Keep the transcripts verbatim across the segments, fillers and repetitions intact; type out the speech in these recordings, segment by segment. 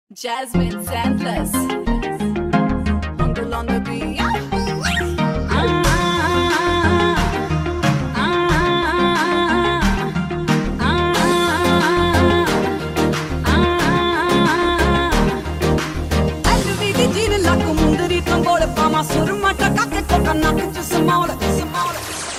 Jasmine Sandless. Uncle on the beat. Surma taka ke koka nak ch small small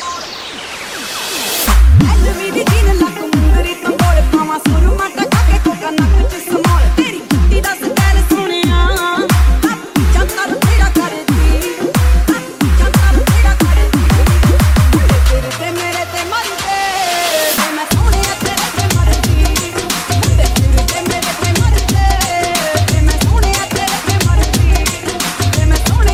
Elvi di din lak mundri tambol pama surma taka ke koka nak ch small teri butti das tel suniya jantar tera kardi jantar tera kardi tere te mere te marde main sone tere te mardi tere te mere te marde main sone tere te mardi main sone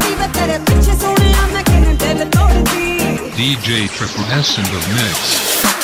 D J Triple S in the mix.